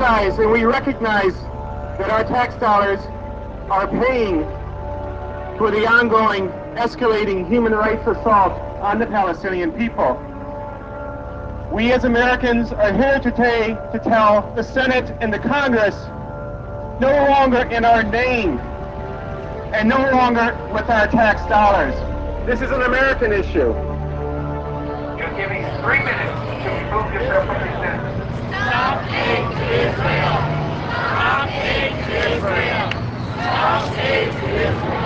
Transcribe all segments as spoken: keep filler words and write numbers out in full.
realize and we recognize that our tax dollars are paying for the ongoing, escalating human rights assault on the Palestinian people. We as Americans are here today to tell the Senate and the Congress, no longer in our name and no longer with our tax dollars. This is an American issue. You're giving three minutes to remove yourself from the Senate. Stop hate Israel! Stop hate Israel! Stop hate Israel!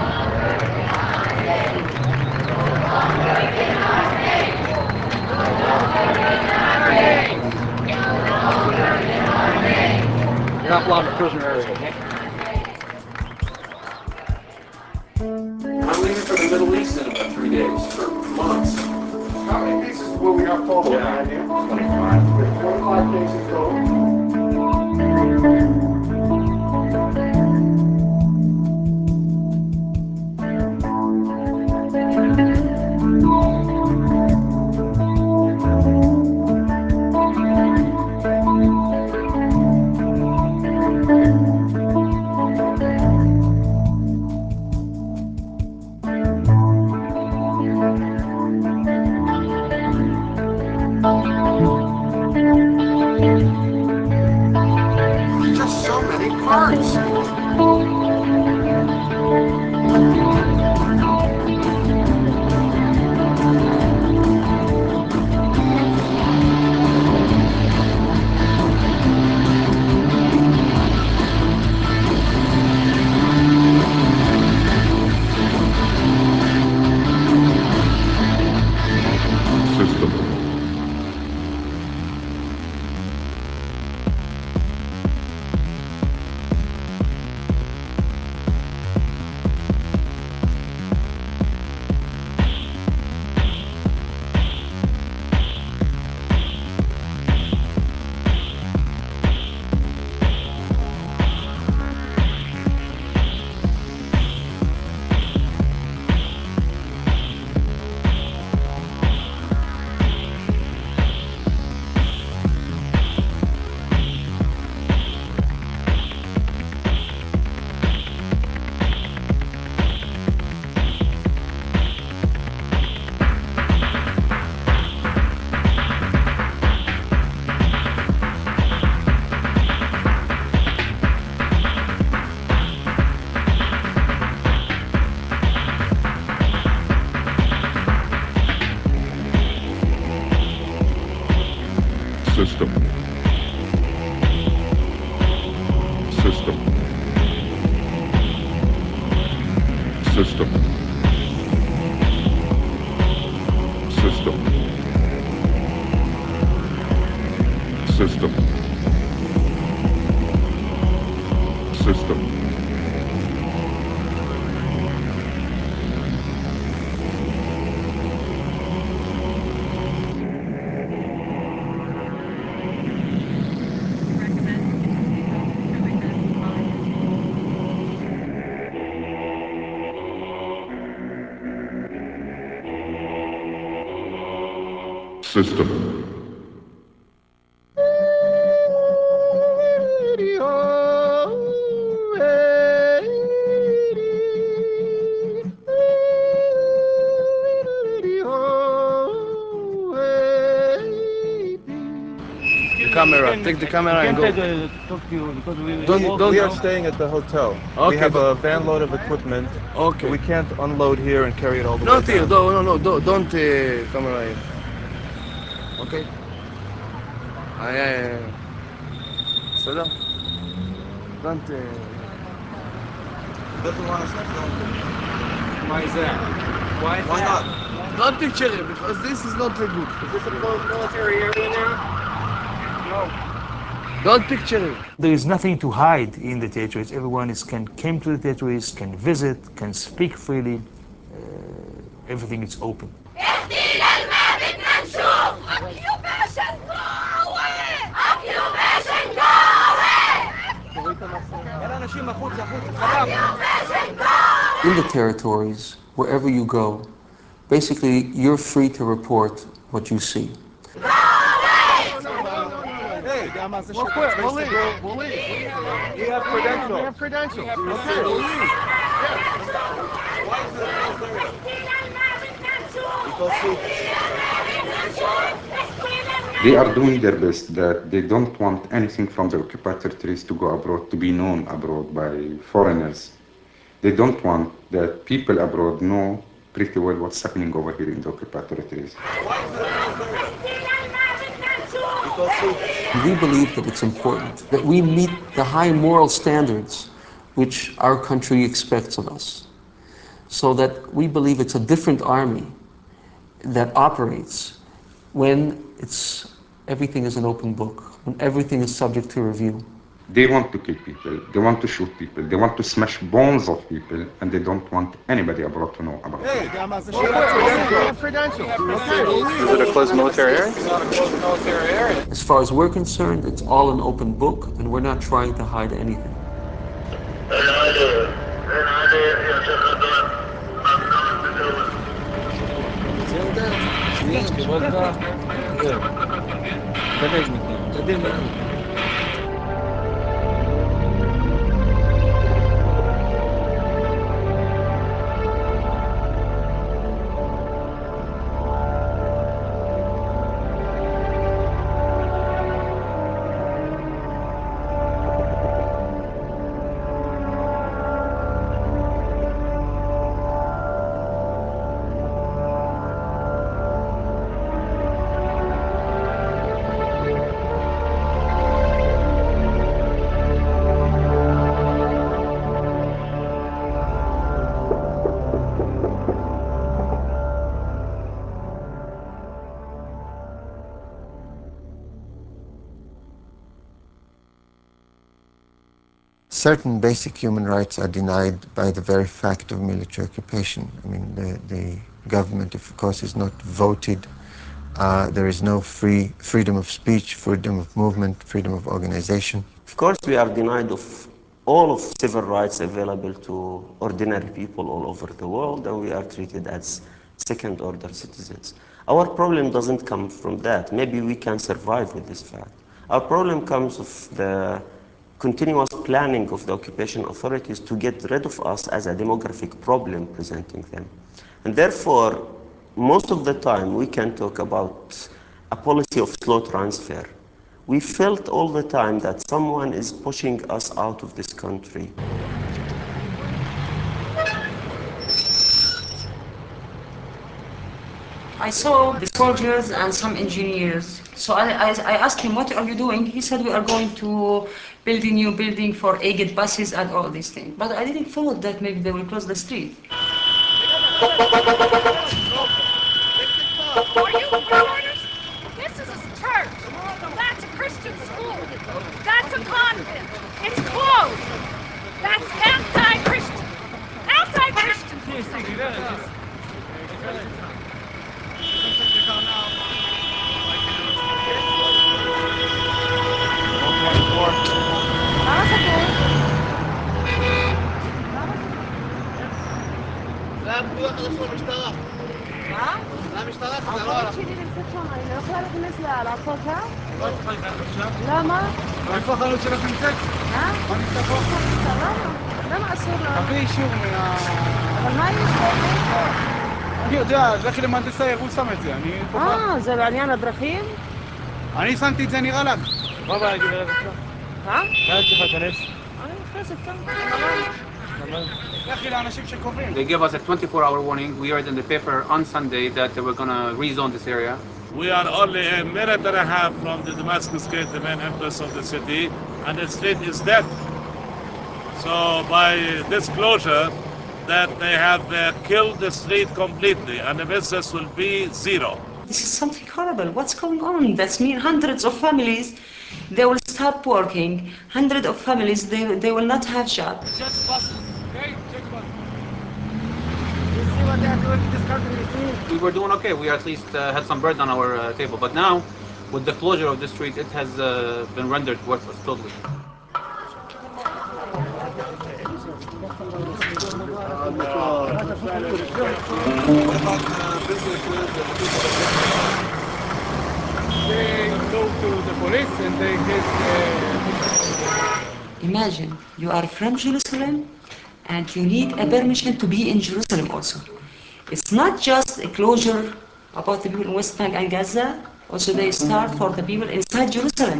You're not allowed in the prisoner area. I'm leaving for the Middle East in about three days, for months. How many pieces will we have total? Yeah, twenty-five. twenty-five cases total. Just so many parts. System. System. System. System. System. System. System. The camera. Take the camera and go. Don't, don't. We are staying at the hotel. Okay, we have but- a van load of equipment. Okay. We can't unload here and carry it all the way Not down. here. No, no, no. Don't, don't uh, camera here. Okay. Aye, aye, aye. בסדר? Don't. Uh, He doesn't want us to film him. Why is that? Why is Why that? not? don't picture it because this is not very good. Is this a closed military area now? No. Don't picture it. There is nothing to hide in the territories. Everyone is, can came to the territories, can visit, can speak freely. Uh, everything is open. In the territories, wherever you go, basically you're free to report what you see. Hey, We'll quit. We'll leave. We'll leave. We have credentials. We have credentials. Okay, we'll leave. Yes. Why is it They are doing their best, that they don't want anything from the occupied territories to go abroad, to be known abroad by foreigners. They don't want that people abroad know pretty well what's happening over here in the occupied territories. We believe that it's important that we meet the high moral standards which our country expects of us, so that we believe it's a different army that operates when it's, everything is an open book, when everything is subject to review. They want to kill people, they want to shoot people, they want to smash bones of people, and they don't want anybody abroad to know about Hey, it. we have credentials. Okay, we'll leave. Is it a closed military area? It's not a closed military area. As far as we're concerned, it's all an open book, and we're not trying to hide anything. Certain basic human rights are denied by the very fact of military occupation. I mean, the, the government, of course, is not voted. Uh, there is no free freedom of speech, freedom of movement, freedom of organization. Of course, we are denied of all of civil rights available to ordinary people all over the world, and we are treated as second-order citizens. Our problem doesn't come from that. Maybe we can survive with this fact. Our problem comes of the continuous planning of the occupation authorities to get rid of us as a demographic problem presenting them. And therefore, most of the time we can talk about a policy of slow transfer. We felt all the time that someone is pushing us out of this country. I saw the soldiers and some engineers. So I, I, I asked him, what are you doing? He said, we are going to build a new building for Aged buses and all these things. But I didn't thought that maybe they will close the street. Are you reporters? This is a church. That's a Christian school. That's a convent. It's closed. That's anti-Christian. Anti-Christian. لا بدي واحد اسمه مشتغل. ها؟ لا مشتغل في العمارة. العمارة. شيلي الفتشة معي، لو خلت الناس للعصوت ها؟ لا ما. ما يفخروا شرف انتك؟ ها؟ ما نتفق. لا لا ما أسرنا. في شو من אבל מה יש פה? אני יודע, זה כאילו מהנדס הארגון שם את זה, אני... אה, זה בעניין הדרכים? אני שמתי את זה נראה לך. מה בעיה גברת אצלך? מה? מה צריכה להיכנס? אני נכנסת כאן. They gave us a twenty-four hour warning. We read in the paper on Sunday that they were going to rezone this area. We are only a minute and a half from the Damascus Gate, the main entrance of the city, and the street is dead. So by this closure, that they have uh, killed the street completely, and the business will be zero. This is something horrible. What's going on? That means hundreds of families, they will stop working. Hundreds of families, they, they will not have jobs. Just buses. Okay, just buses. You see what they are doing in this country, you see? We were doing okay. We at least uh, had some bread on our uh, table. But now, with the closure of the street, it has uh, been rendered worthless totally. They go to the police and they get. Uh, Imagine you are from Jerusalem and you need a permission to be in Jerusalem also. It's not just a closure about the people in West Bank and Gaza, also they start for the people inside Jerusalem.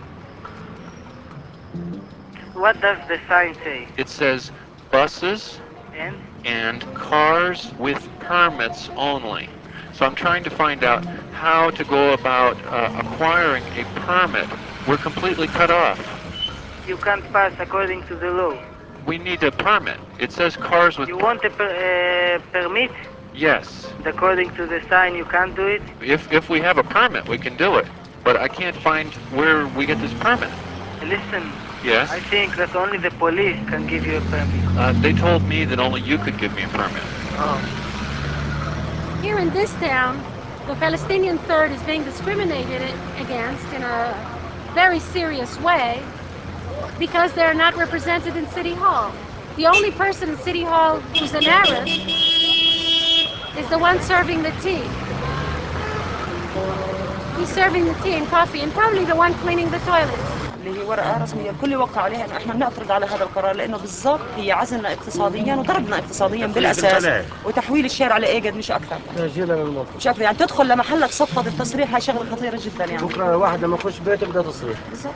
What does the sign say? It says buses And? and cars with permits only. So I'm trying to find out how to go about uh, acquiring a permit. We're completely cut off. You can't pass according to the law. We need a permit. It says cars with... You want a per uh, permit? Yes. And according to the sign, you can't do it? If, if we have a permit, we can do it. But I can't find where we get this permit. Listen. Yes? I think that only the police can give you a permit. Uh, they told me that only you could give me a permit. Oh. Here in this town, the Palestinian Third is being discriminated against in a very serious way because they're not represented in City Hall. The only person in City Hall who's an Arab is the one serving the tea. He's serving the tea and coffee and probably the one cleaning the toilets. اللي هي ورقة رسمية الكل يوقع عليها انه احنا بنعترض على هذا القرار لانه بالضبط هي عزلنا اقتصاديا وضربنا اقتصاديا بالاساس وتحويل الشارع لايجد مش اكثر. مش اكثر يعني تدخل لمحلك صفة التصريح هاي شغلة خطيرة جدا يعني. بكره واحد لما يخش بيته بده تصريح. بالضبط.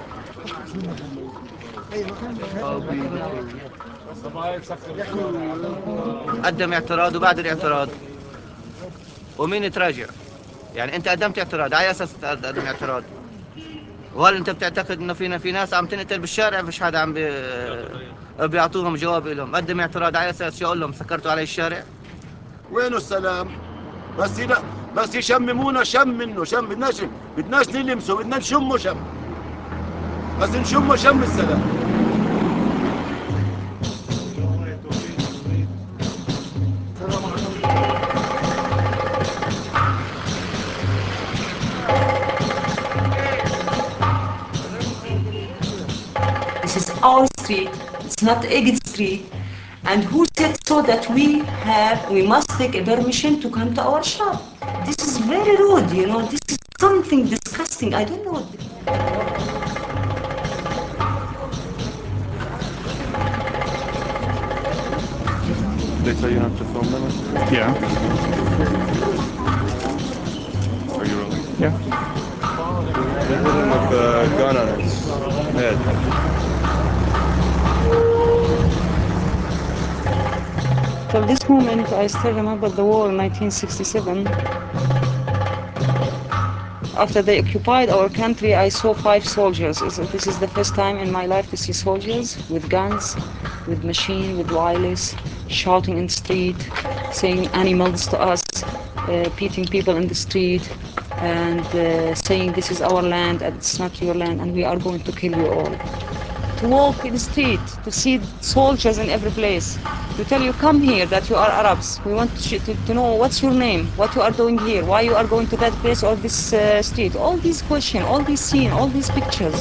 قدم اعتراض وبعد الاعتراض ومين يتراجع؟ يعني انت قدمت اعتراض على اساس تقدم اعتراض. وهل انت بتعتقد انه فينا في ناس عم تنقتل بالشارع مش حدا عم بي... بيعطوهم جواب لهم؟ قدم اعتراض على اساس شو اقول لهم سكرتوا علي الشارع؟ وينه السلام؟ بس لا بس يشممونا شم منه شم بدناش بدناش نلمسه بدنا نشمه شم بس نشمه شم السلام. This is our street, it's not Egid Street. And who said so that we have, we must take a permission to come to our shop? This is very rude, you know, this is something disgusting, I don't know. They tell you not to film them? Yeah. Are you rolling? Yeah. They hit him with a gun on his head. Till this moment, I still remember the war in nineteen sixty-seven. After they occupied our country, I saw five soldiers. This is the first time in my life to see soldiers with guns, with machine, with wireless, shouting in the street, saying animals to us, uh, beating people in the street, and uh, saying this is our land and it's not your land and we are going to kill you all. To walk in the street, to see soldiers in every place, to tell you come here that you are Arabs. We want to, to, to know what's your name, what you are doing here, why you are going to that place or this uh, street. All these questions, all these scenes, all these pictures.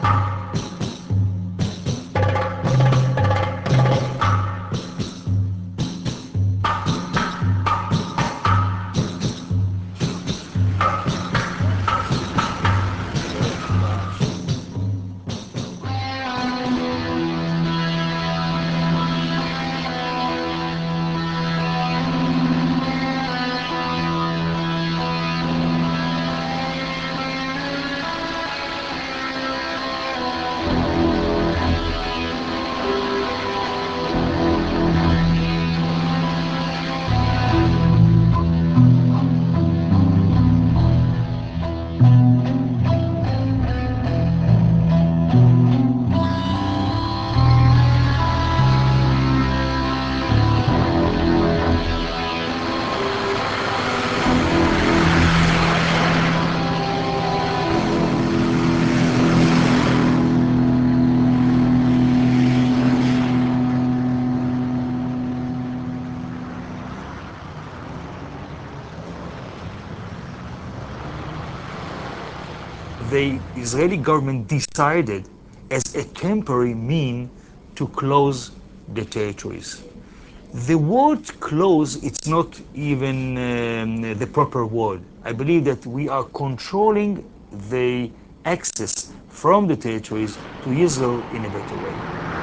The Israeli government decided as a temporary mean to close the territories. The word close, it's not even um, the proper word. I believe that we are controlling the access from the territories to Israel in a better way.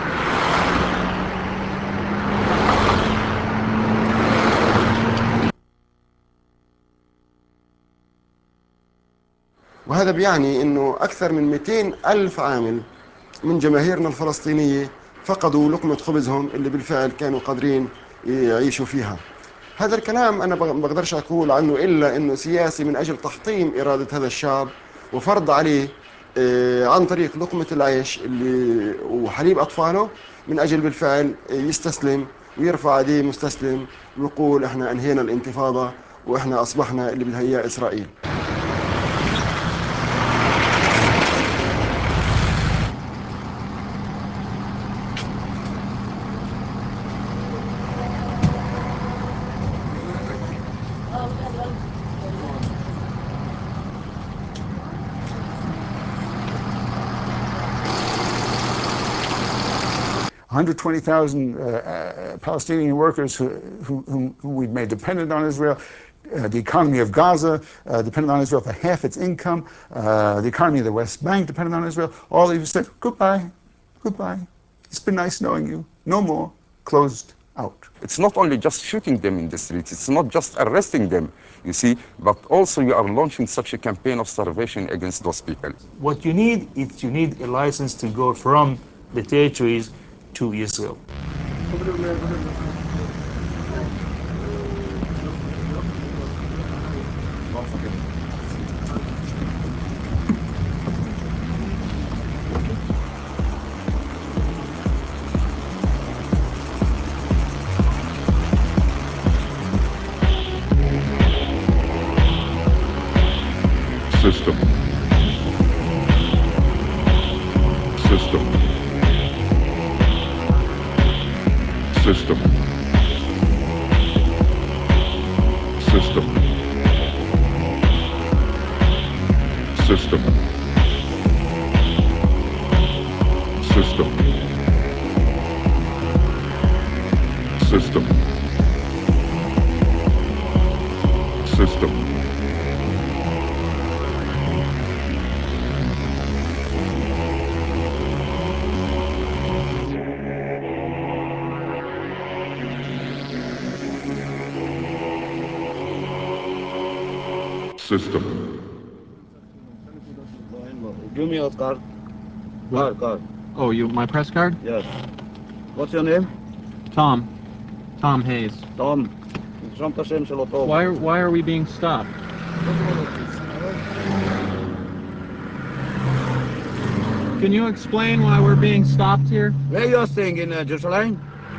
وهذا بيعني أنه أكثر من مئتين ألف عامل من جماهيرنا الفلسطينية فقدوا لقمة خبزهم اللي بالفعل كانوا قادرين يعيشوا فيها. هذا الكلام أنا ما بقدرش أقول عنه إلا أنه سياسي من أجل تحطيم إرادة هذا الشعب وفرض عليه عن طريق لقمة العيش اللي وحليب أطفاله من أجل بالفعل يستسلم ويرفع يديه مستسلم ويقول إحنا أنهينا الانتفاضة وإحنا أصبحنا اللي بدها إياه إسرائيل. one hundred twenty thousand uh, uh, Palestinian workers who, who, who, who we've made dependent on Israel, uh, the economy of Gaza uh, dependent on Israel for half its income, uh, the economy of the West Bank dependent on Israel. All of you said, goodbye, goodbye. It's been nice knowing you. No more. Closed out. It's not only just shooting them in the streets, it's not just arresting them, you see, but also you are launching such a campaign of starvation against those people. What you need is you need a license to go from the territories to Israel. System. System. System. System. System. System. System. System. System. Give me your card. Card, card. Oh, you my press card? Yes. What's your name? Tom. Tom Hayes. Tom. Why are, why are we being stopped? Can you explain why we're being stopped here? Where you're staying in uh, Jerusalem?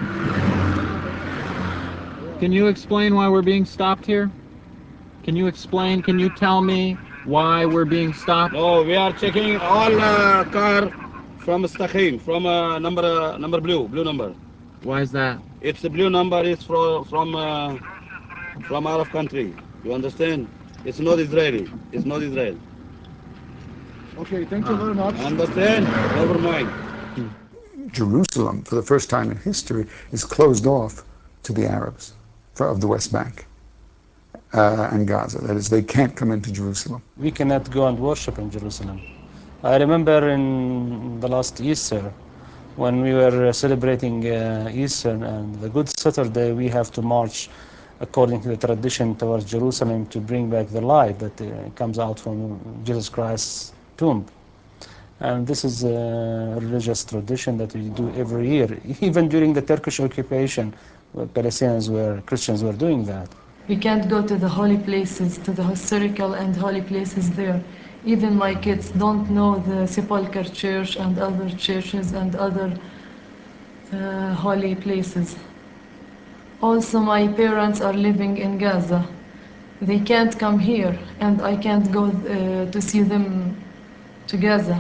Can you explain why we're being stopped here? Can you explain, can you tell me why we're being stopped? No, we are checking all uh, car from Stachim, from uh, number uh, number blue, blue number. Why is that? It's the blue number is from from uh, from Arab country. You understand? It's not Israeli. It's not Israel. Okay, thank you very much. Understand? Never mind. Jerusalem, for the first time in history, is closed off to the Arabs for, of the West Bank uh, and Gaza. That is, they can't come into Jerusalem. We cannot go and worship in Jerusalem. I remember in the last Easter, when we were celebrating uh, Easter and the Good Saturday, we have to march according to the tradition towards Jerusalem to bring back the light that uh, comes out from Jesus Christ's tomb. And this is a religious tradition that we do every year. Even during the Turkish occupation, Palestinians were, Christians were doing that. We can't go to the holy places, to the historical and holy places there. Even my kids don't know the Sepulchre Church and other churches and other uh, holy places. Also, my parents are living in Gaza. They can't come here, and I can't go uh, to see them to Gaza.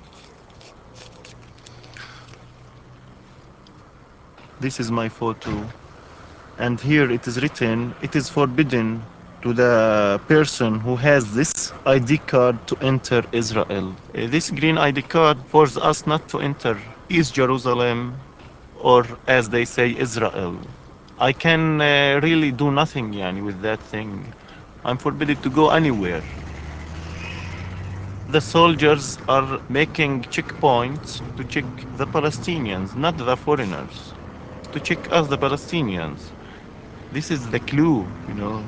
This is my photo, and here it is written, it is forbidden to the person who has this I D card to enter Israel. Uh, this green I D card forces us not to enter East Jerusalem, or as they say, Israel. I can uh, really do nothing yani, with that thing. I'm forbidden to go anywhere. The soldiers are making checkpoints to check the Palestinians, not the foreigners. To check us, the Palestinians. This is the clue, you know.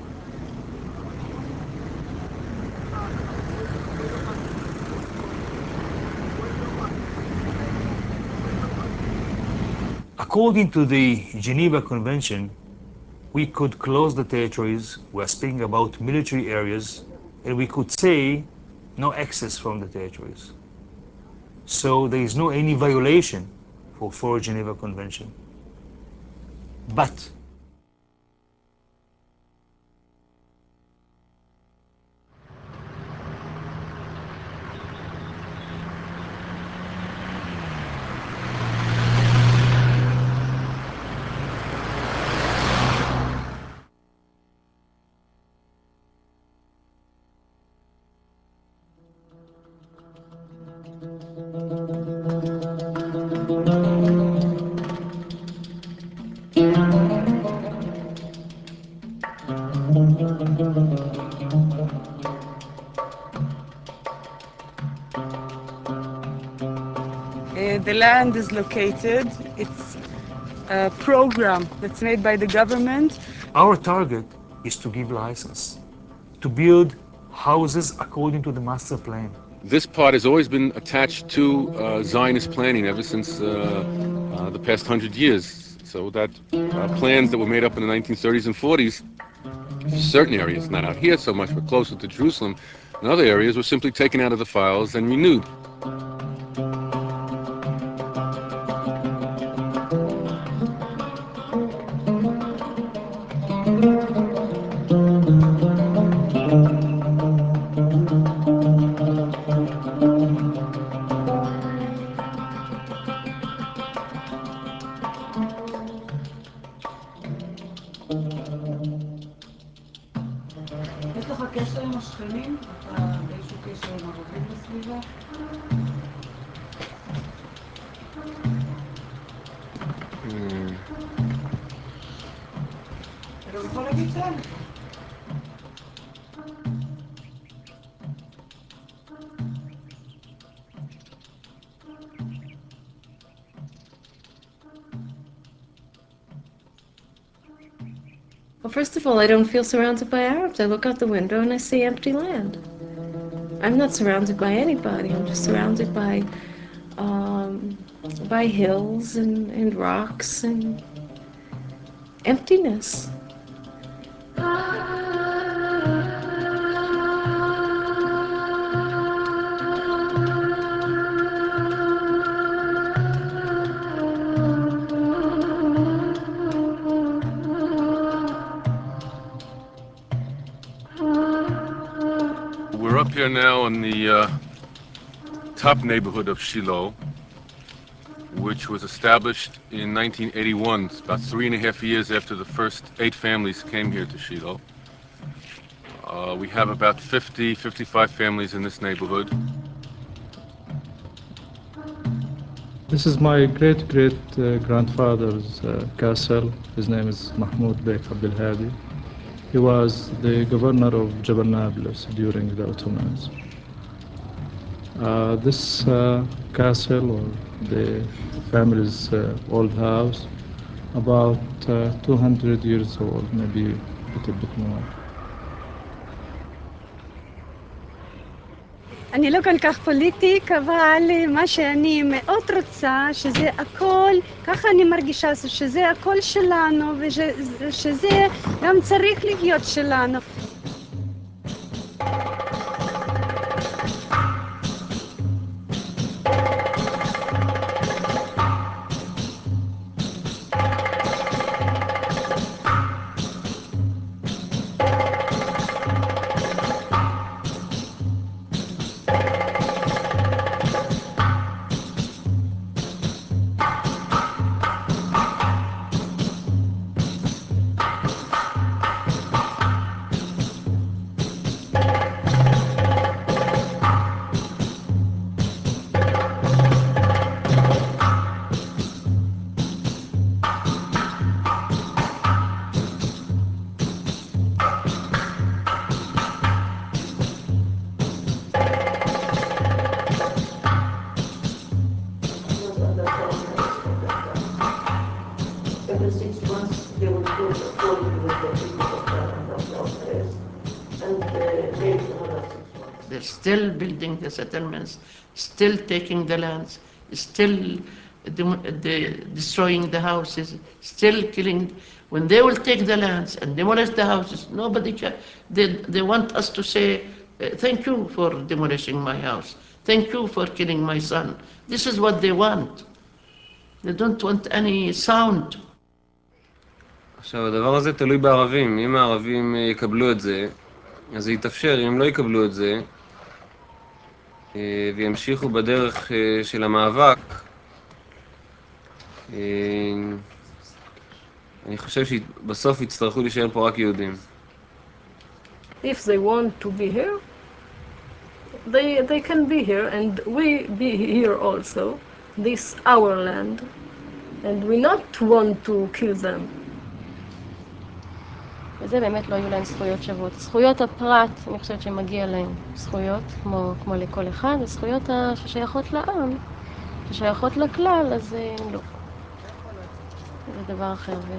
According to the Geneva Convention, we could close the territories. We're speaking about military areas, and we could say no access from the territories. So there is no any violation for, for Geneva Convention. But Uh, the land is located. It's a program that's made by the government. our target is to give license to build houses according to the master plan. This part has always been attached to uh, Zionist planning ever since uh, uh, the past hundred years. So that uh, plans that were made up in the nineteen thirties and forties, certain areas, not out here so much, but closer to Jerusalem, and other areas were simply taken out of the files and renewed. יש לך קשר עם השכנים? אתה באיזשהו קשר עם ערבים בסביבה? אתה גם יכול להגיד טלפון. Well, first of all, I don't feel surrounded by Arabs. I look out the window and I see empty land. I'm not surrounded by anybody. I'm just surrounded by um, by hills and, and rocks and emptiness. We're up here now in the uh, top neighborhood of Shiloh, which was established in nineteen eighty-one, about three and a half years after the first eight families came here to Shiloh. Uh, we have about fifty, fifty-five families in this neighborhood. This is my great-great-grandfather's uh, castle. His name is Mahmoud Bek Abdel Hadi. He was the governor of Jabal Nablus during the Ottomans. Uh, this uh, castle, or the family's uh, old house, about uh, two hundred years old, maybe a little bit more. אני לא כל כך פוליטית, אבל מה שאני מאוד רוצה, שזה הכל, ככה אני מרגישה, שזה הכל שלנו, ושזה גם צריך להיות שלנו. the six months they will do the story with the people of the, of the, of the earth, and uh, maybe another six months. They're still building the settlements, still taking the lands, still dem- de- destroying the houses, still killing. When they will take the lands and demolish the houses, nobody can. They, they want us to say, uh, thank you for demolishing my house. Thank you for killing my son. This is what they want. They don't want any sound. עכשיו, הדבר הזה תלוי בערבים. אם הערבים יקבלו את זה, אז זה יתאפשר. אם לא יקבלו את זה, וימשיכו בדרך של המאבק, אני חושב שבסוף יצטרכו להישאר פה רק יהודים. If they want to be here, they, they can be here, and we be here also. This our land, and we not want to kill them. וזה באמת לא היו להם זכויות שוות. זכויות הפרט, אני חושבת שמגיע להם זכויות, כמו, כמו לכל אחד, הזכויות ששייכות לעם, ששייכות לכלל, אז לא. זה דבר אחר. ו...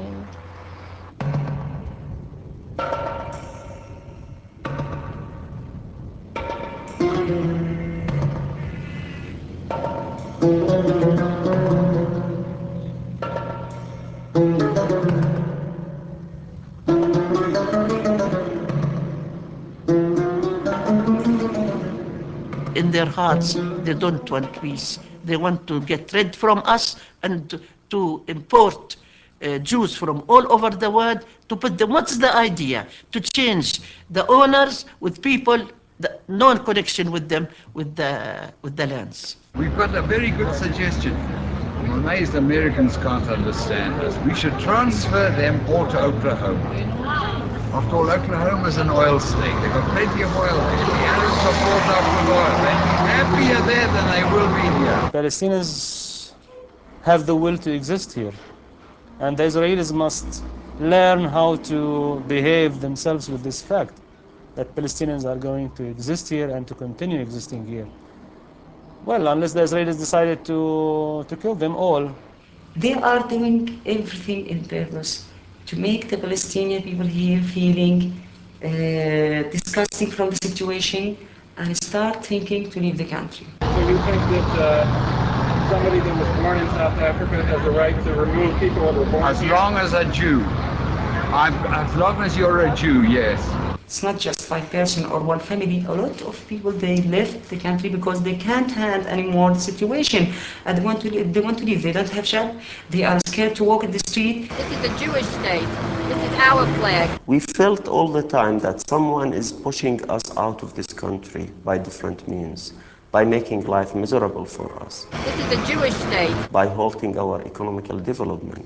In their hearts, they don't want peace. They want to get rid from us and to, to import uh, Jews from all over the world to put them. What's the idea? To change the owners with people, the, no connection with them, with the, with the lands. We've got a very good suggestion. I'm amazed Americans can't understand us. We should transfer them all to Oklahoma. After all, Oklahoma is an oil state. They've got plenty of oil there. The Arabs are bought up with oil. They're happier there than they will be here. Palestinians have the will to exist here, and the Israelis must learn how to behave themselves with this fact that Palestinians are going to exist here and to continue existing here. Well, unless the Israelis decided to, to kill them all. They are doing everything in purpose to make the Palestinian people here feeling uh, disgusting from the situation and start thinking to leave the country. So you think that uh, somebody that was born in South Africa has the right to remove people that were born As here? long as a Jew. I'm, as long as you're a Jew, yes. It's not just five person or one family. A lot of people, they left the country because they can't handle anymore the situation. And they want to leave. They want to leave. They don't have job. They are scared to walk in the street. This is a Jewish state. This is our flag. We felt all the time that someone is pushing us out of this country by different means, by making life miserable for us. This is a Jewish state. By halting our economical development,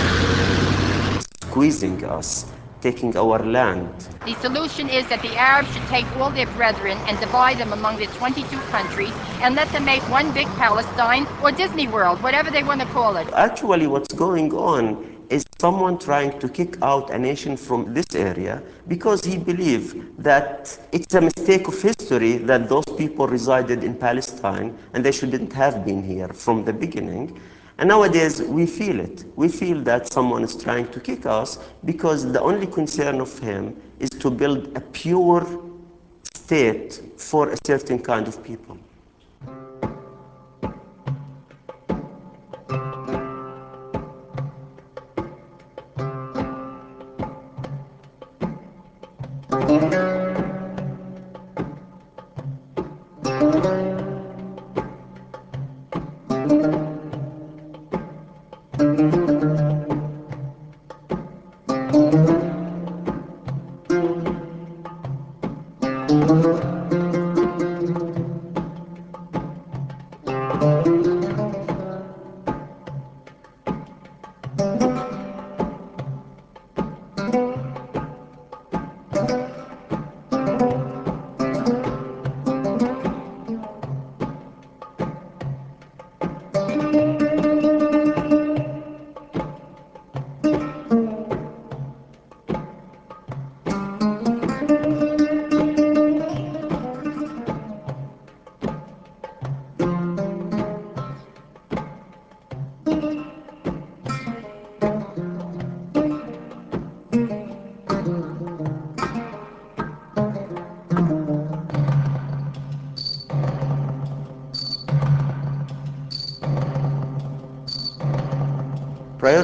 squeezing us, taking our land. The solution is that the Arabs should take all their brethren and divide them among the twenty-two countries and let them make one big Palestine or Disney World, whatever they want to call it. Actually, what's going on is someone trying to kick out a nation from this area because he believes that it's a mistake of history that those people resided in Palestine and they shouldn't have been here from the beginning. And nowadays, we feel it. We feel that someone is trying to kick us because the only concern of him is to build a pure state for a certain kind of people.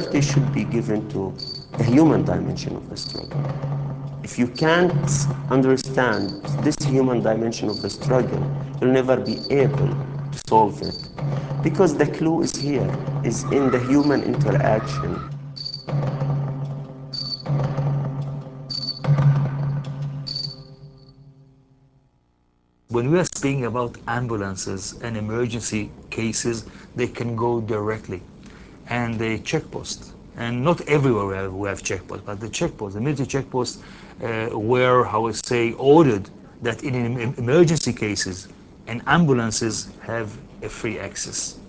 priority should be given to the human dimension of the struggle. If you can't understand this human dimension of the struggle, you'll never be able to solve it. Because the clue is here, is in the human interaction. When we are speaking about ambulances and emergency cases, they can go directly. And the checkpost, and not everywhere we have, we have checkposts, but the checkposts, the military checkposts uh, were, how I say, ordered that in em emergency cases and ambulances have a free access.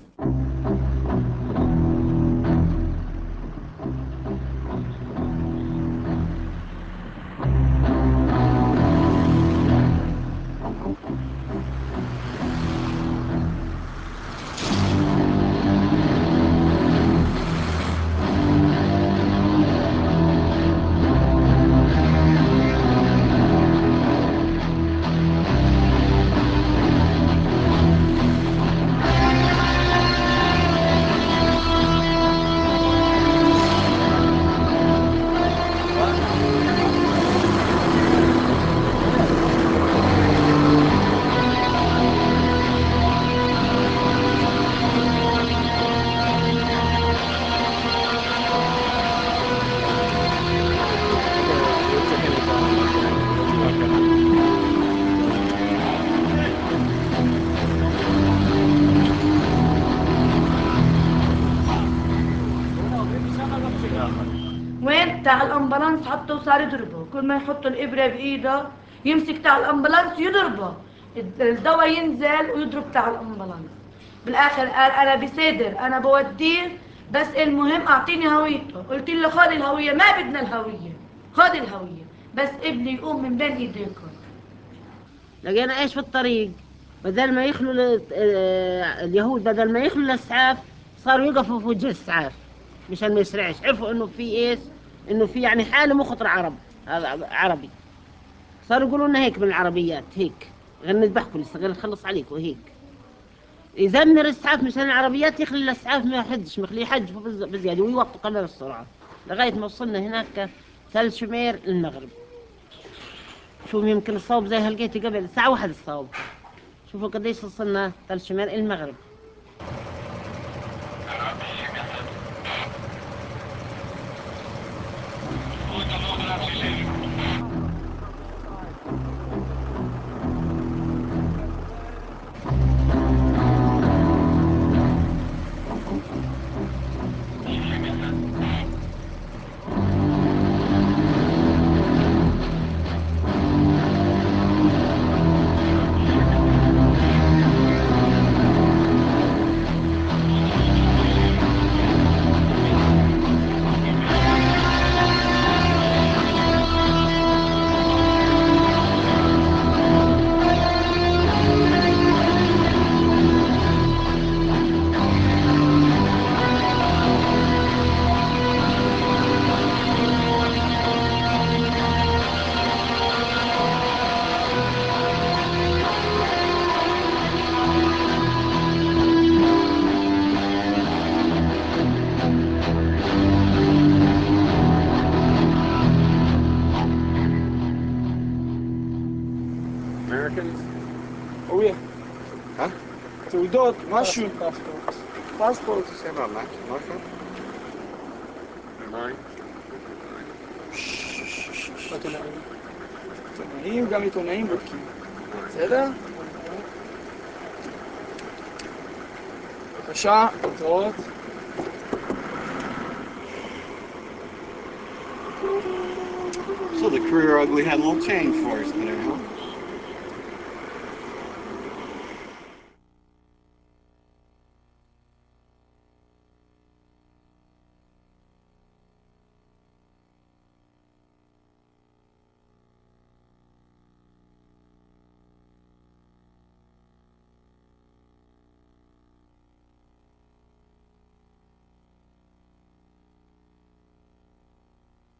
وين تاع الامبلانس حطه وصار يضربه، كل ما يحطوا الابره بايده يمسك تاع الامبلانس يضربه، الدواء ينزل ويضرب تاع الامبلانس. بالاخر قال انا بصدر انا بوديه، بس المهم اعطيني هويته. قلت له خذ الهويه، ما بدنا الهويه، خذ الهويه بس ابني يقوم من بين ايديكم. لقينا ايش في الطريق، بدل ما يخلوا اليهود بدل ما يخلوا الاسعاف صاروا يقفوا في وجه الاسعاف مشان ما يسرعش. عرفوا انه في ايش، انه في يعني حاله مخطر عرب، هذا عربي. صاروا يقولوا لنا هيك من العربيات، هيك غير نذبحكم غير نخلص عليكم هيك. يزمر الاسعاف مشان العربيات يخلي الاسعاف ما يحدش، مخليه يحجفوا بزياده ويوطوا كمان السرعه لغايه ما وصلنا هناك تل شمير المغرب. شوف يمكن الصوب زي هلقيته قبل الساعه واحد الصوب. شوفوا قديش وصلنا تل شمير المغرب. תעודות, משהו. פספורט. סבבה, משהו? עיתונאים, גם עיתונאים בודקים. בסדר? בבקשה, תוצאות. So the career ugly had a little change for us today, huh?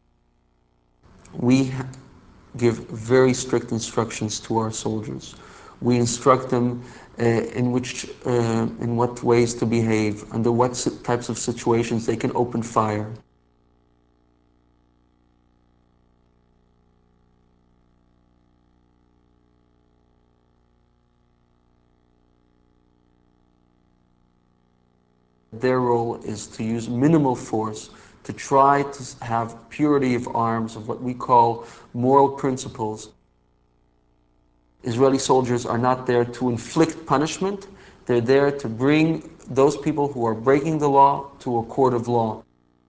We give very strict instructions to our soldiers. We instruct them uh, in which, uh, in what ways to behave, under what types of situations they can open fire. Their role is to use minimal force to try to have purity of arms, of what we call moral principles. Israeli soldiers are not there to inflict punishment. They're there to bring those people who are breaking the law to a court of law.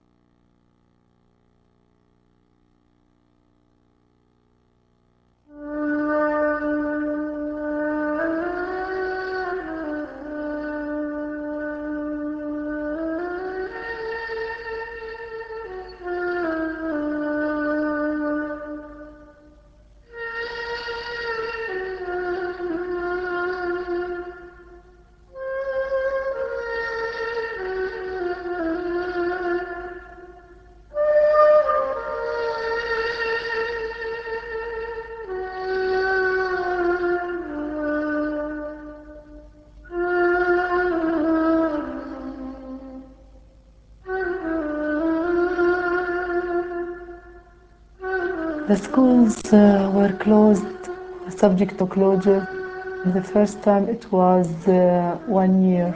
The schools uh, were closed, subject to closure. The first time it was uh, one year.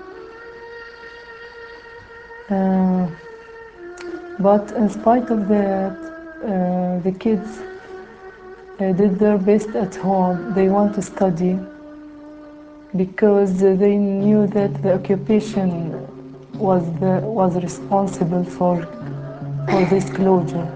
Uh, but in spite of that, uh, the kids uh, did their best at home. They want to study because they knew that the occupation was, the, was responsible for, for this closure.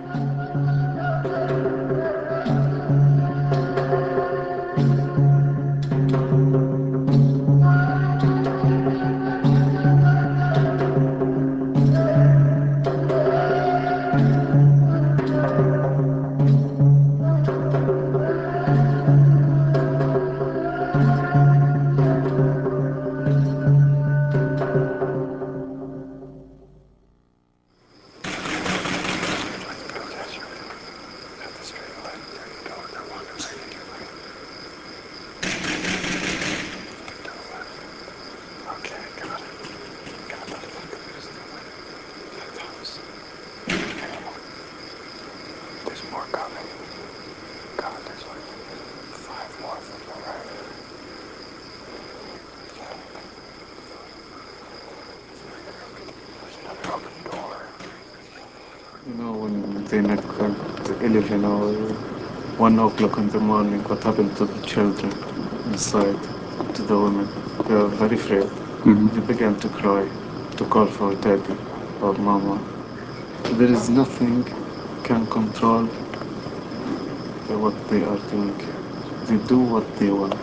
You know, when they met at eleven or one o'clock in the morning, what happened to the children inside, to the women? They were very afraid. Mm-hmm. They began to cry, to call for daddy or mama. There is nothing can control what they are doing. They do what they want.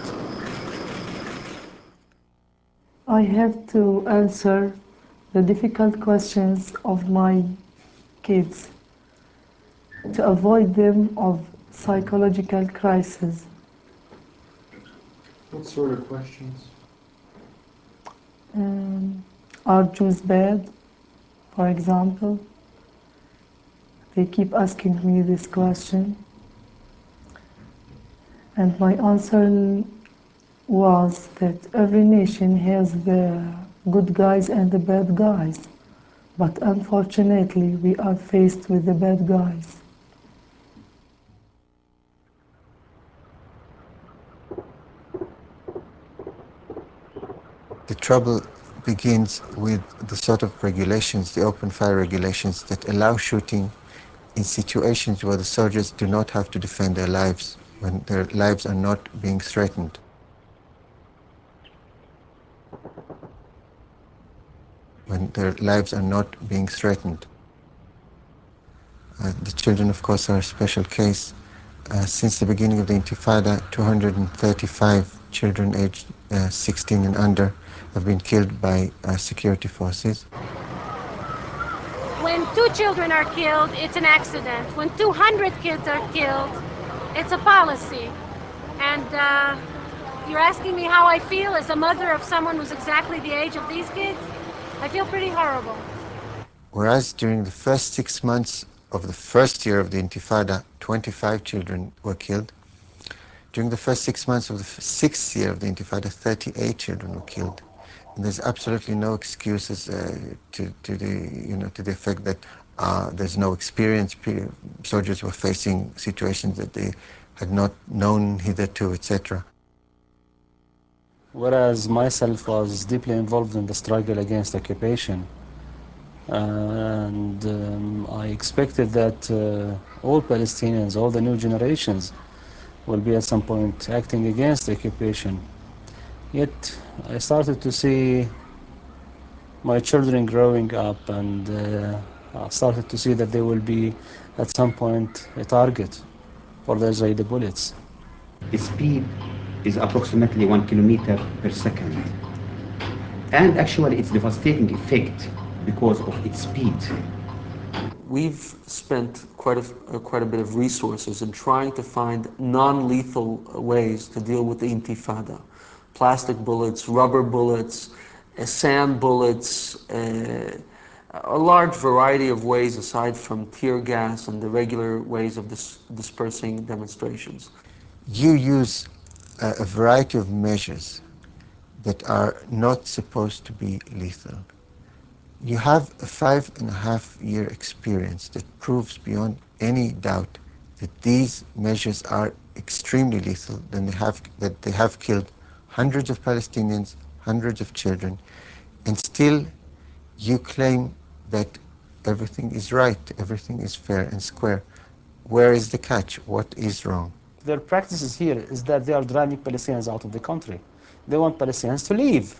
I have to answer the difficult questions of my kids to avoid them of psychological crisis. What sort of questions? Um, are Jews bad, for example? They keep asking me this question. And my answer was that every nation has the good guys and the bad guys. But unfortunately, we are faced with the bad guys. The trouble begins with the sort of regulations, the open fire regulations that allow shooting in situations where the soldiers do not have to defend their lives, when their lives are not being threatened. When their lives are not being threatened. Uh, the children, of course, are a special case. Uh, since the beginning of the Intifada, two hundred thirty-five children aged uh, sixteen and under have been killed by uh, security forces. When two children are killed, it's an accident. When two hundred kids are killed, it's a policy. And uh, you're asking me how I feel as a mother of someone who's exactly the age of these kids? I feel pretty horrible. Whereas during the first six months of the first year of the Intifada, twenty-five children were killed, During the first six months of the sixth year of the Intifada, thirty-eight children were killed. And there's absolutely no excuses uh, to, to, the, you know, to the effect that uh, there's no experience. Soldiers were facing situations that they had not known hitherto, et cetera. Whereas myself was deeply involved in the struggle against occupation. Uh, and um, I expected that uh, all Palestinians, all the new generations, will be at some point acting against occupation. Yet I started to see my children growing up, and uh, I started to see that they will be at some point a target for the Israeli bullets. The speed is approximately one kilometer per second. And actually its devastating effect because of its speed. We've spent quite a, uh, quite a bit of resources in trying to find non-lethal ways to deal with the Intifada. Plastic bullets, rubber bullets, uh, sand bullets, uh, a large variety of ways aside from tear gas and the regular ways of dis dispersing demonstrations. You use uh, a variety of measures that are not supposed to be lethal. You have a five and a half year experience that proves beyond any doubt that these measures are extremely lethal, that they have, that they have killed hundreds of Palestinians, hundreds of children, and still you claim that everything is right, everything is fair and square. Where is the catch? What is wrong? Their practices here is that they are driving Palestinians out of the country. They want Palestinians to leave,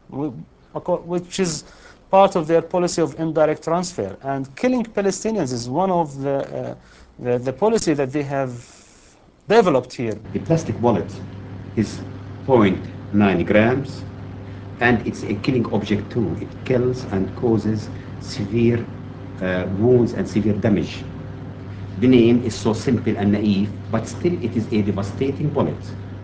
which is part of their policy of indirect transfer. And killing Palestinians is one of the, uh, the, the policy that they have developed here. The plastic bullet is zero point nine grams, and it's a killing object too. It kills and causes severe uh, wounds and severe damage. The name is so simple and naive, but still it is a devastating bullet.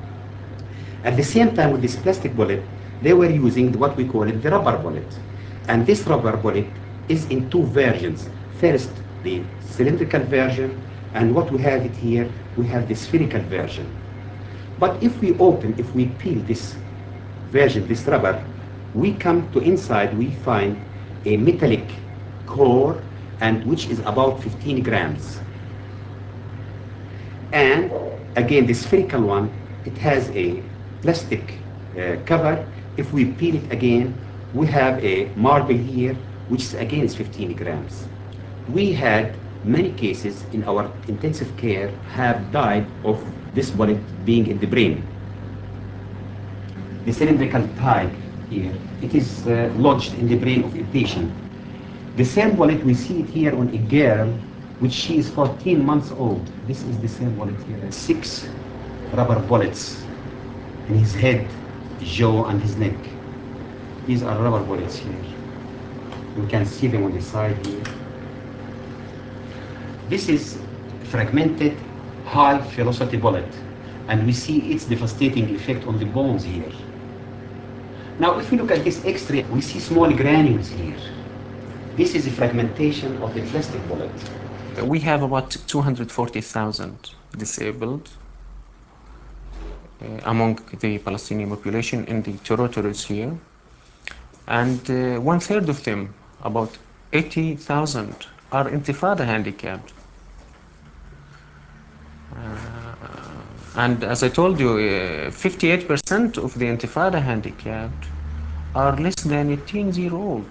At the same time with this plastic bullet, they were using what we call it the rubber bullet. And this rubber bullet is in two versions. First, the cylindrical version, and what we have it here, we have the spherical version. But if we open, if we peel this version, this rubber, we come to inside, we find a metallic core, and which is about fifteen grams. And again, the spherical one, it has a plastic uh, cover. If we peel it again, we have a marble here, which is again is fifteen grams. We had many cases in our intensive care have died of this bullet being in the brain. The cylindrical type here, it is uh, lodged in the brain of a patient. The same bullet, we see it here on a girl, which she is fourteen months old. This is the same bullet here. Six rubber bullets in his head, jaw, and his neck. These are rubber bullets here. You can see them on the side here. This is fragmented high velocity bullet, and we see its devastating effect on the bones here. Now if we look at this X-ray, we see small granules here. This is a fragmentation of the plastic bullet. We have about two hundred forty thousand disabled uh, among the Palestinian population in the territories here, and uh, one third of them, about eighty thousand, are Intifada handicapped. Uh, and as I told you, fifty-eight percent uh, of the Intifada handicapped are less than eighteen years old.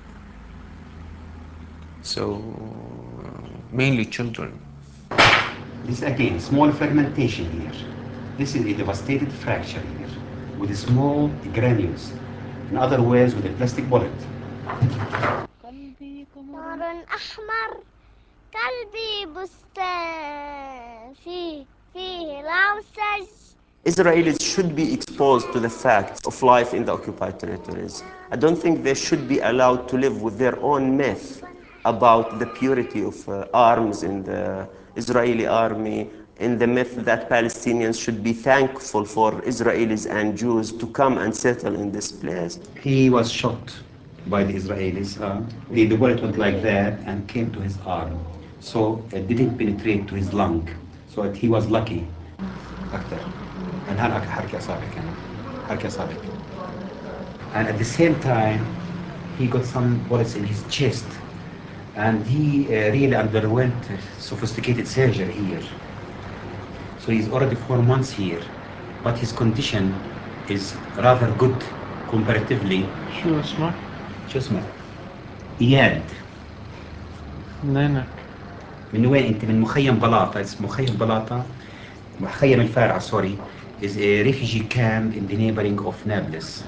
So, uh, mainly children. This again, small fragmentation here. This is a devastated fracture here, with small granules. In other words, with a plastic bullet. نار أحمر قلبي بستان فيه فيه العوسج. Israelis should be exposed to the facts of life in the occupied territories. I don't think they should be allowed to live with their own myth about the purity of uh, arms in the Israeli army, in the myth that Palestinians should be thankful for Israelis and Jews to come and settle in this place. He was shot by the Israelis. Uh, the, the bullet went like that and came to his arm. So it didn't penetrate to his lung. So it, he was lucky. Actor. And هلا حركة أصابعك يعني حركة أصابعك. And at the same time, he got some bullets in his chest, and he uh, really underwent sophisticated surgery here. So he's already four months here, but his condition is rather good comparatively. شو اسمك؟ شو اسمك؟ إياد. منينك؟ من وين أنت؟ من مخيم بلاطة. اسمه مخيم بلاطة. مخيم الفارعة sorry is a refugee camp in the neighboring of Nablus.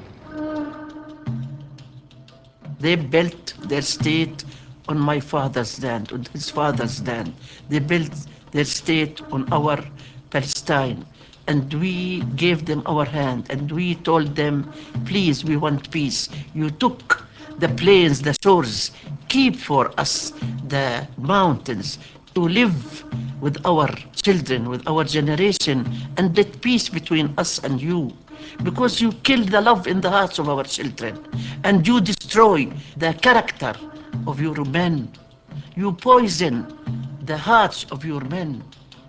They built their state on my father's land, on his father's land. They built their state on our Palestine. And we gave them our hand, and we told them, please, we want peace. You took the plains, the shores, keep for us the mountains to live with our children, with our generation, and let peace between us and you. Because you kill the love in the hearts of our children, and you destroy the character of your men. You poison the hearts of your men.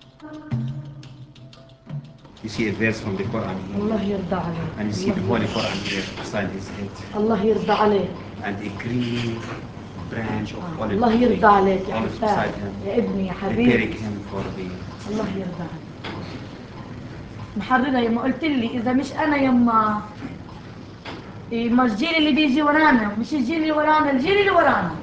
You see a verse from the Quran الله يرضى عليك. and you see the Holy Quran here beside his head الله يرضى عليك. and a green branch of olive الله tree يرضى عليك يا olive حسام beside him, يا ابني يا preparing حبيبي. him for the الله يرضى عليك. محررة يما قلت لي إذا مش أنا يما يما الجيل اللي بيجي ورانا، مش الجيل اللي ورانا، الجيل اللي ورانا.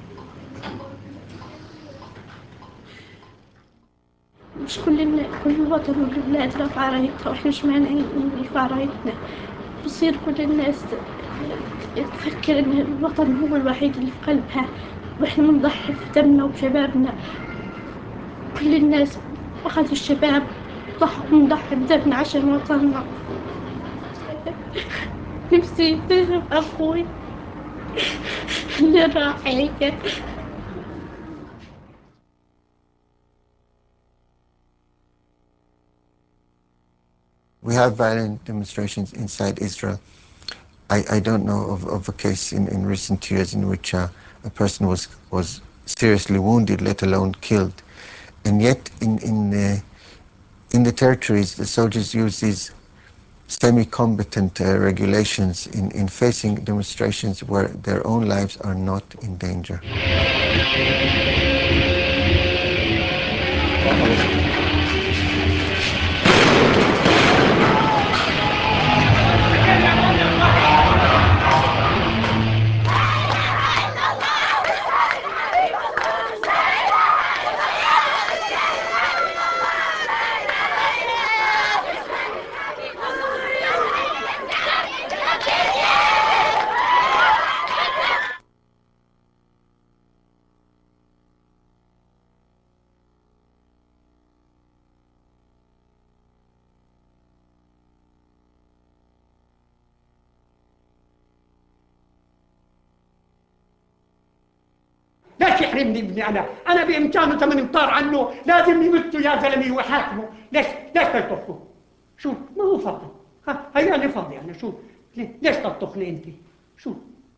مش كل كل الوطن والبلاد رافعة رايتها، واحنا مش مانعين نرفع رايتنا. بصير كل الناس تفكر ان الوطن هو الوحيد اللي في قلبها، واحنا بنضحي في دمنا وبشبابنا. كل الناس اخذوا الشباب ضحوا، بنضحي بدمنا عشان وطننا. نفسي تهرب اخوي اللي راح هيك. We have violent demonstrations inside Israel. I, I don't know of, of a case in, in recent years in which uh, a person was, was seriously wounded, let alone killed. And yet in, in, uh, in the territories, the soldiers use these semi-combatant uh, regulations in, in facing demonstrations where their own lives are not in danger. ليش يحرمني ابني انا؟ انا بامكانه ثمن امطار عنه، لازم يمسوا يا زلمه ويحاكموا، ليش ليش تلطخوا؟ شو؟ ما هو فاضي، ها هي انا فاضي انا، شو؟ ليش تلطخني انت؟ شو؟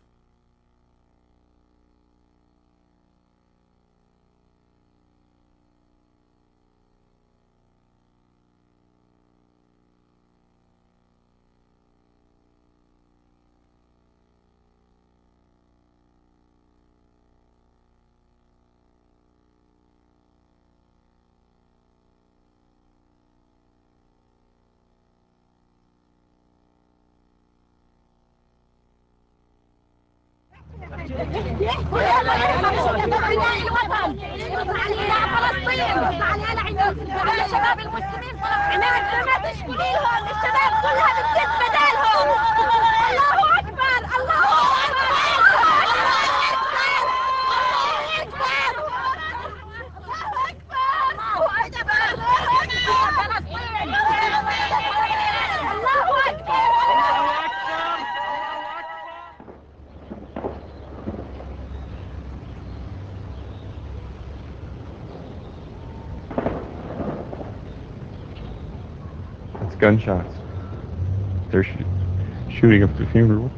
على شباب المسلمين فلسطين ما تشكلي لهم الشباب كلها بتسد بدالهم. الله اكبر الله It's gunshots. They're sh shooting up the funeral.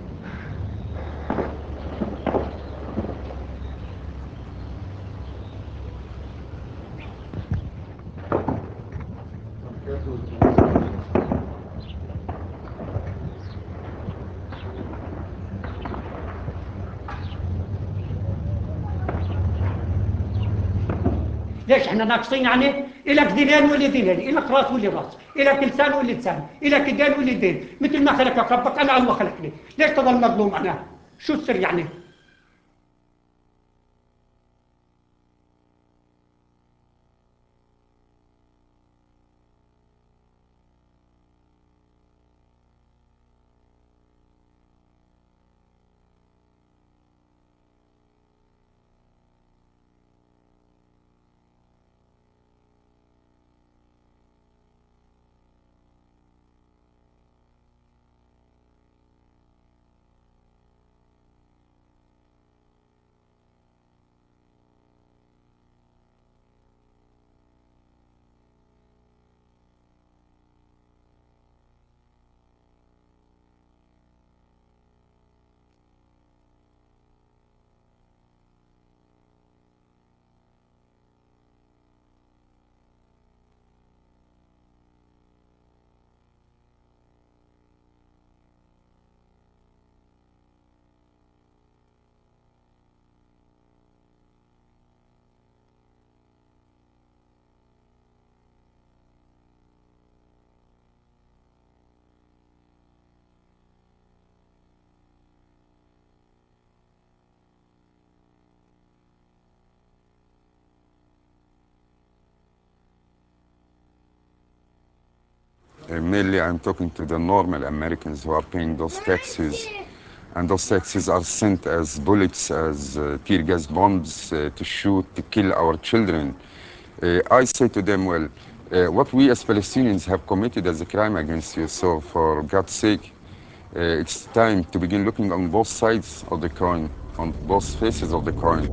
ليش احنا ناقصين يعني؟ إلك دينين ولي دينين، إلك راس ولي راس، إلك لسان ولي لسان، إلك يدين ولي يدين، مثل ما خلقك ربك أنا الله خلقني، ليش تظل مظلوم أنا؟ شو السر يعني؟ Uh, mainly I'm talking to the normal Americans who are paying those taxes, and those taxes are sent as bullets, as uh, tear gas bombs uh, to shoot, to kill our children. Uh, I say to them, well, uh, what we as Palestinians have committed as a crime against you, so for God's sake, uh, it's time to begin looking on both sides of the coin, on both faces of the coin.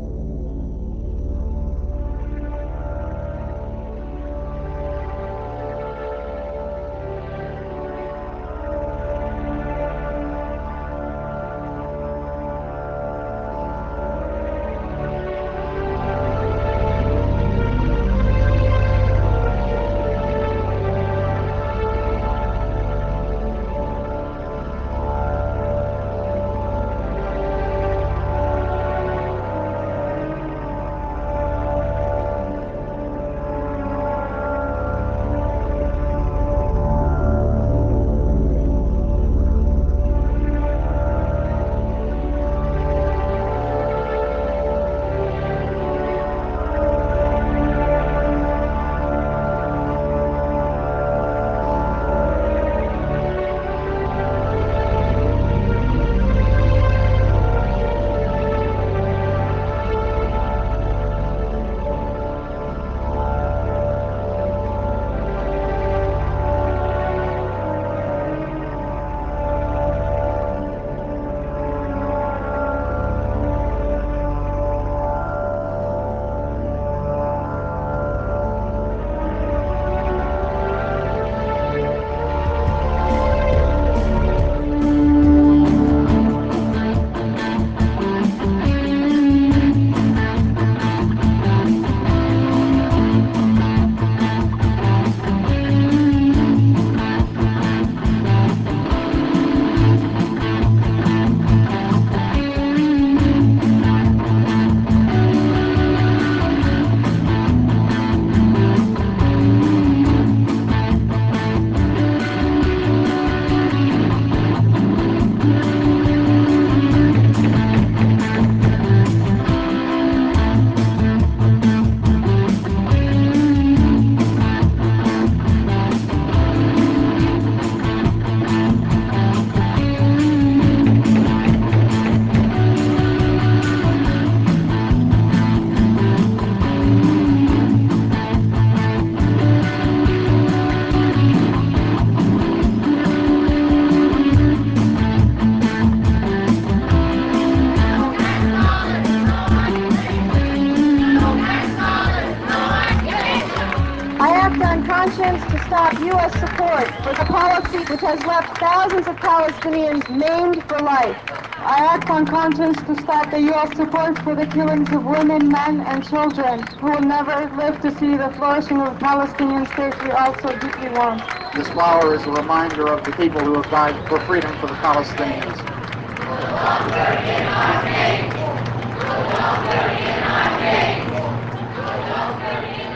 conscience to stop U S support for the policy which has left thousands of Palestinians maimed for life. I act on conscience to stop the U S support for the killings of women, men, and children who will never live to see the flourishing of the Palestinian state we all so deeply want. This flower is a reminder of the people who have died for freedom for the Palestinians. Rudolph,